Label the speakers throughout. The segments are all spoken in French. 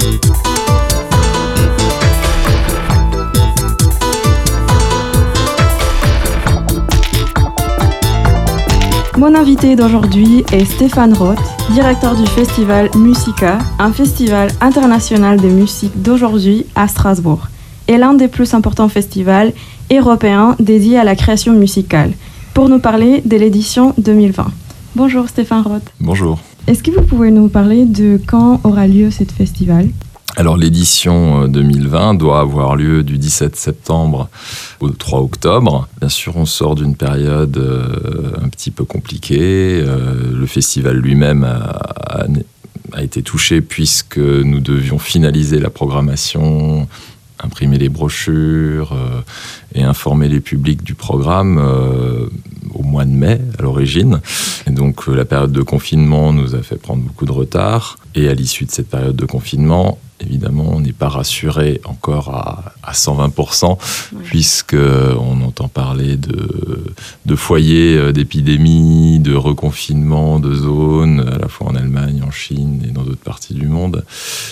Speaker 1: Mon invité d'aujourd'hui est Stéphane Roth, directeur du festival Musica, un festival international de musique d'aujourd'hui à Strasbourg, et l'un des plus importants festivals européens dédiés à la création musicale, pour nous parler de l'édition 2020. Bonjour Stéphane Roth.
Speaker 2: Bonjour.
Speaker 1: Est-ce que vous pouvez nous parler de quand aura lieu ce festival ?
Speaker 2: Alors l'édition 2020 doit avoir lieu du 17 septembre au 3 octobre. Bien sûr, on sort d'une période un petit peu compliquée. Le festival lui-même a été touché puisque nous devions finaliser la programmation, imprimer les brochures et informer les publics du programme au mois de mai à l'origine. Et donc la période de confinement nous a fait prendre beaucoup de retard. Et à l'issue de cette période de confinement, évidemment, on n'est pas rassuré encore à 120%, puisqu'on entend parler de foyers d'épidémie, de reconfinement de zones, à la fois en Allemagne, en Chine et dans d'autres parties du monde.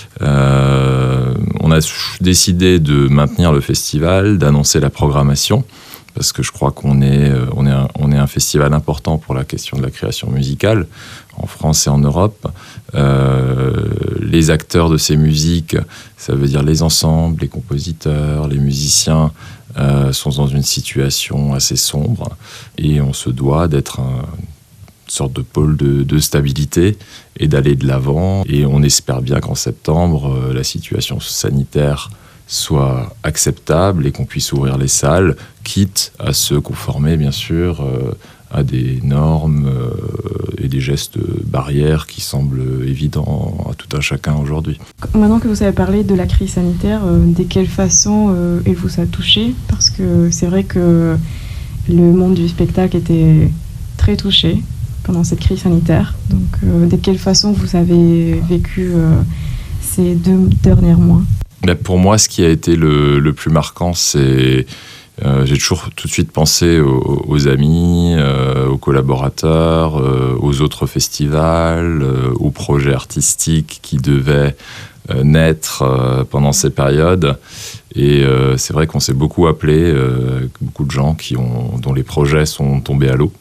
Speaker 2: On a décidé de maintenir le festival, d'annoncer la programmation, parce que je crois qu'on est un festival important pour la question de la création musicale, en France et en Europe. Les acteurs de ces musiques, ça veut dire les ensembles, les compositeurs, les musiciens, sont dans une situation assez sombre, et on se doit d'être une sorte de pôle de stabilité et d'aller de l'avant. Et on espère bien qu'en septembre, la situation sanitaire soit acceptable et qu'on puisse ouvrir les salles, quitte à se conformer, bien sûr, à des normes et des gestes barrières qui semblent évidents à tout un chacun aujourd'hui.
Speaker 1: Maintenant que vous avez parlé de la crise sanitaire, de quelle façon elle vous a touché ? Parce que c'est vrai que le monde du spectacle était très touché pendant cette crise sanitaire. Donc, de quelle façon vous avez vécu ces 2 derniers mois ?
Speaker 2: Mais pour moi, ce qui a été le plus marquant, c'est... j'ai toujours tout de suite pensé aux amis, aux collaborateurs, aux autres festivals, aux projets artistiques qui devaient naître pendant ces périodes. Et c'est vrai qu'on s'est beaucoup appelé, beaucoup de gens dont les projets sont tombés à l'eau.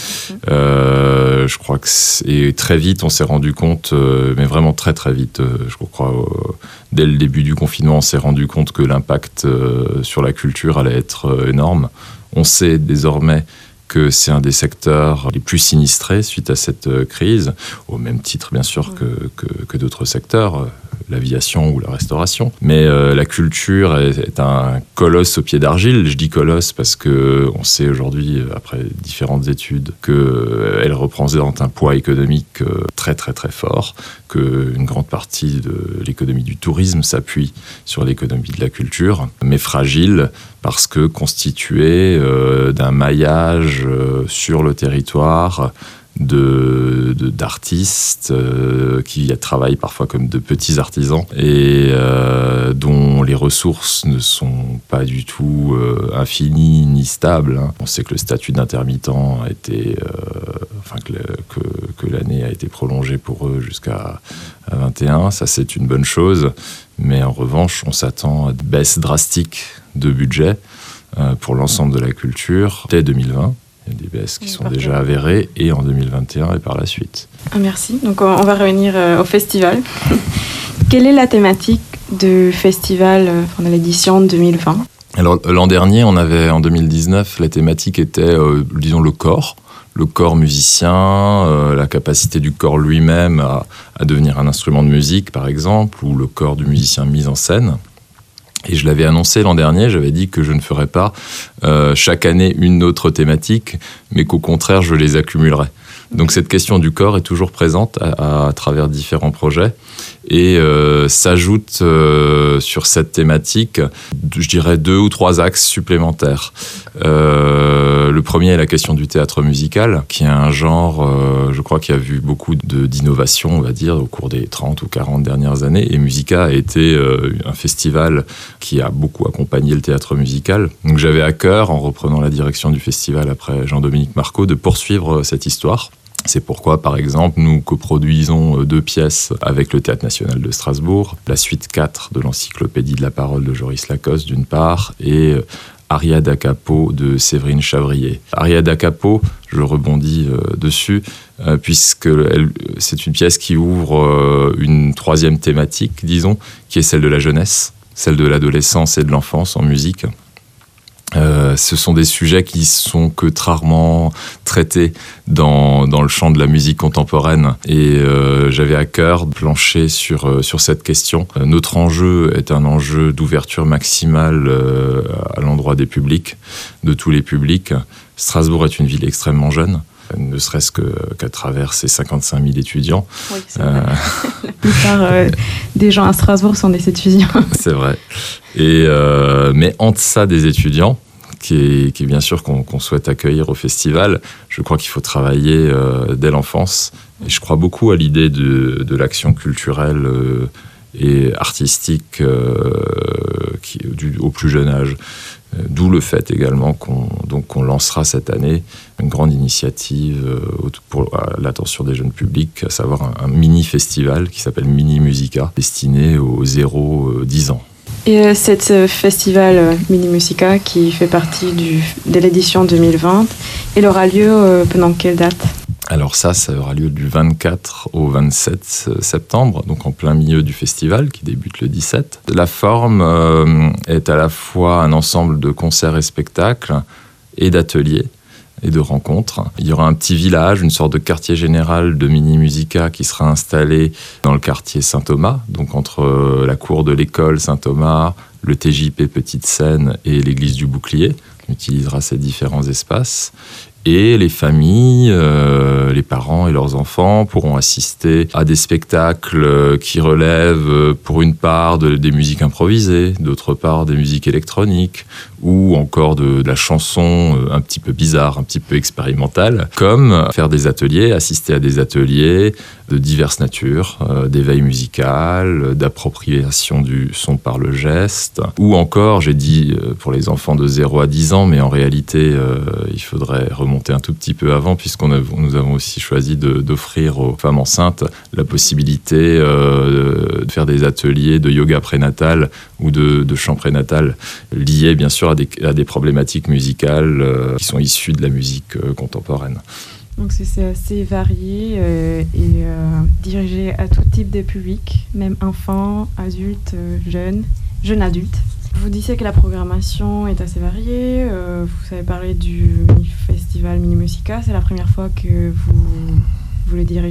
Speaker 2: Je crois et très vite on s'est rendu compte, mais vraiment très très vite, je crois dès le début du confinement on s'est rendu compte que l'impact sur la culture allait être énorme. On sait désormais que c'est un des secteurs les plus sinistrés suite à cette crise, au même titre bien sûr que d'autres secteurs, l'aviation ou la restauration. Mais la culture est un colosse au pied d'argile. Je dis colosse parce qu'on sait aujourd'hui, après différentes études, qu'elle représente un poids économique très très très fort, qu'une grande partie de l'économie du tourisme s'appuie sur l'économie de la culture, mais fragile parce que constituée d'un maillage sur le territoire d'artistes qui travaillent parfois comme de petits artisans et dont les ressources ne sont pas du tout infinies ni stables. On sait que le statut d'intermittent a été, que l'année a été prolongée pour eux jusqu'à 21. Ça, c'est une bonne chose. Mais en revanche, on s'attend à des baisses drastiques de budget pour l'ensemble de la culture dès 2020. Il y a des baisses qui sont déjà avérées, et en 2021 et par la suite.
Speaker 1: Merci. Donc on va revenir au festival. Quelle est la thématique du festival pendant l'édition 2020 ?
Speaker 2: Alors l'an dernier, en 2019, la thématique était, disons, le corps musicien, la capacité du corps lui-même à devenir un instrument de musique, par exemple, ou le corps du musicien mis en scène. Et je l'avais annoncé l'an dernier, j'avais dit que je ne ferais pas chaque année une autre thématique, mais qu'au contraire, je les accumulerais. Donc cette question du corps est toujours présente à travers différents projets et s'ajoute sur cette thématique, je dirais 2 ou 3 axes supplémentaires. Le premier est la question du théâtre musical, qui est un genre, je crois, qui a vu beaucoup d'innovation, on va dire, au cours des 30 ou 40 dernières années. Et Musica a été un festival qui a beaucoup accompagné le théâtre musical. Donc j'avais à cœur, en reprenant la direction du festival après Jean-Dominique Marcot, de poursuivre cette histoire. C'est pourquoi, par exemple, nous coproduisons 2 pièces avec le Théâtre National de Strasbourg, la suite 4 de l'Encyclopédie de la parole de Joris Lacoste, d'une part, et Aria da Capo de Séverine Chavrier. Aria da Capo, je rebondis dessus, puisque c'est une pièce qui ouvre une 3e thématique, disons, qui est celle de la jeunesse, celle de l'adolescence et de l'enfance en musique. Ce sont des sujets qui sont que rarement traités dans le champ de la musique contemporaine et j'avais à cœur de plancher sur cette question. Notre enjeu est un enjeu d'ouverture maximale à l'endroit des publics, de tous les publics. Strasbourg est une ville extrêmement jeune, ne serait-ce qu'à travers ses 55 000 étudiants.
Speaker 1: Oui, c'est vrai. La plupart des gens à Strasbourg sont des étudiants.
Speaker 2: C'est vrai. Mais en deçà des étudiants, qui est bien sûr qu'on souhaite accueillir au festival, je crois qu'il faut travailler dès l'enfance. Et je crois beaucoup à l'idée de l'action culturelle et artistique au plus jeune âge. D'où le fait également qu'on lancera cette année une grande initiative pour l'attention des jeunes publics, à savoir un mini-festival qui s'appelle Mini Musica, destiné aux 0-10 ans.
Speaker 1: Et ce festival Mini Musica qui fait partie de l'édition 2020, il aura lieu pendant quelle date ?
Speaker 2: Alors ça aura lieu du 24 au 27 septembre, donc en plein milieu du festival qui débute le 17. La forme est à la fois un ensemble de concerts et spectacles et d'ateliers et de rencontres. Il y aura un petit village, une sorte de quartier général de Mini Musica qui sera installé dans le quartier Saint-Thomas, donc entre la cour de l'école Saint-Thomas, le TJP Petite Seine et l'église du Bouclier. On utilisera ces différents espaces. Et les familles, les parents et leurs enfants pourront assister à des spectacles qui relèvent pour une part des musiques improvisées, d'autre part des musiques électroniques, ou encore de la chanson un petit peu bizarre, un petit peu expérimentale, comme faire des ateliers, assister à des ateliers de diverses natures, d'éveil musical, d'appropriation du son par le geste, ou encore, j'ai dit pour les enfants de 0 à 10 ans, mais en réalité, il faudrait remonter un tout petit peu avant, nous avons aussi choisi d'offrir aux femmes enceintes la possibilité de faire des ateliers de yoga prénatal ou de chant prénatal liés bien sûr à des problématiques musicales qui sont issues de la musique contemporaine.
Speaker 1: Donc c'est assez varié et dirigé à tout type de public, même enfants, adultes, jeunes adultes. Vous disiez que la programmation est assez variée. Vous avez parlé du festival Mini Musica. C'est la première fois que vous le dirigez ?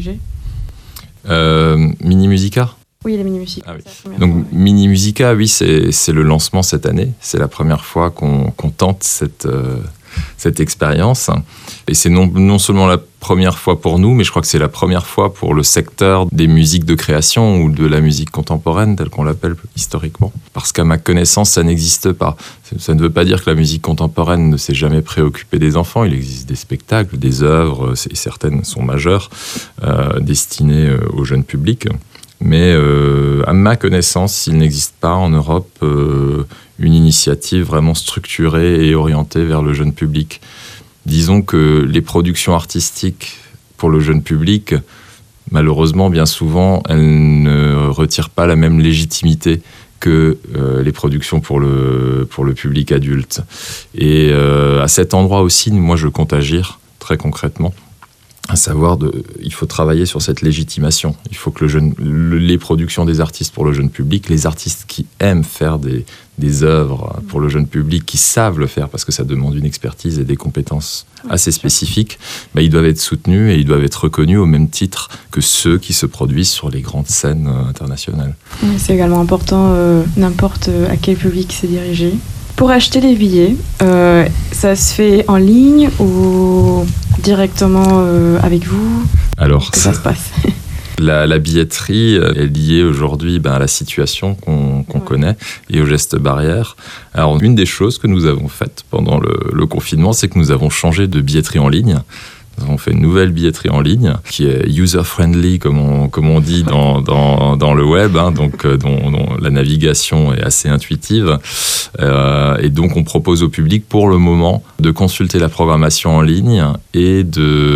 Speaker 2: Mini Musica ?
Speaker 1: Oui, les Mini Musica.
Speaker 2: Ah, oui. Donc Mini Musica, oui, c'est le lancement cette année. C'est la première fois qu'on tente cette expérience. Et c'est non seulement la première fois pour nous, mais je crois que c'est la première fois pour le secteur des musiques de création ou de la musique contemporaine, telle qu'on l'appelle historiquement. Parce qu'à ma connaissance, ça n'existe pas. Ça ne veut pas dire que la musique contemporaine ne s'est jamais préoccupée des enfants. Il existe des spectacles, des œuvres, et certaines sont majeures, destinées au jeune public. Mais à ma connaissance, il n'existe pas en Europe une initiative vraiment structurée et orientée vers le jeune public. Disons que les productions artistiques pour le jeune public, malheureusement, bien souvent, elles ne retirent pas la même légitimité que les productions pour le public adulte. Et à cet endroit aussi, moi, je compte agir très concrètement. À savoir, il faut travailler sur cette légitimation. Il faut que les productions des artistes pour le jeune public, les artistes qui aiment faire des œuvres pour le jeune public, qui savent le faire parce que ça demande une expertise et des compétences assez spécifiques, ils doivent être soutenus et ils doivent être reconnus au même titre que ceux qui se produisent sur les grandes scènes internationales.
Speaker 1: C'est également important, n'importe à quel public c'est dirigé. Pour acheter les billets, ça se fait en ligne ou directement avec vous ?
Speaker 2: Alors,
Speaker 1: comment ça se passe ?
Speaker 2: La billetterie est liée aujourd'hui à la situation qu'on connaît et aux gestes barrières. Alors, une des choses que nous avons faites pendant le confinement, c'est que nous avons changé de billetterie en ligne. Nous avons fait une nouvelle billetterie en ligne qui est user-friendly, comme on dit dans le web, dont la navigation est assez intuitive. Et donc, on propose au public, pour le moment, de consulter la programmation en ligne et de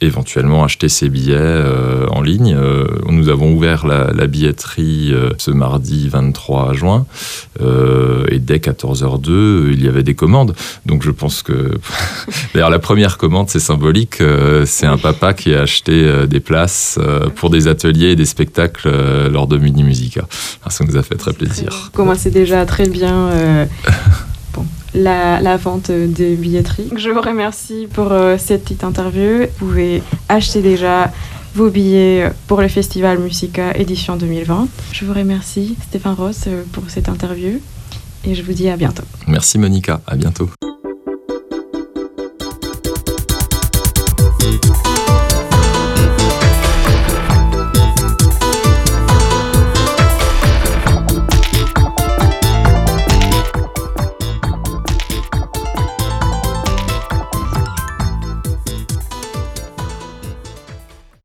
Speaker 2: éventuellement acheter ses billets en ligne. Nous avons ouvert la billetterie ce mardi 23 juin et dès 14h02, il y avait des commandes. Donc je pense que... D'ailleurs, la première commande, c'est symbolique. C'est un papa qui a acheté des places pour des ateliers et des spectacles lors de Mini Musica. Alors, ça nous a fait très plaisir.
Speaker 1: Commencez déjà très bien la vente des billetteries. Je vous remercie pour cette petite interview. Vous pouvez acheter déjà vos billets pour le Festival Musica édition 2020. Je vous remercie Stéphane Roth pour cette interview et je vous dis à bientôt.
Speaker 2: Merci Monica, à bientôt.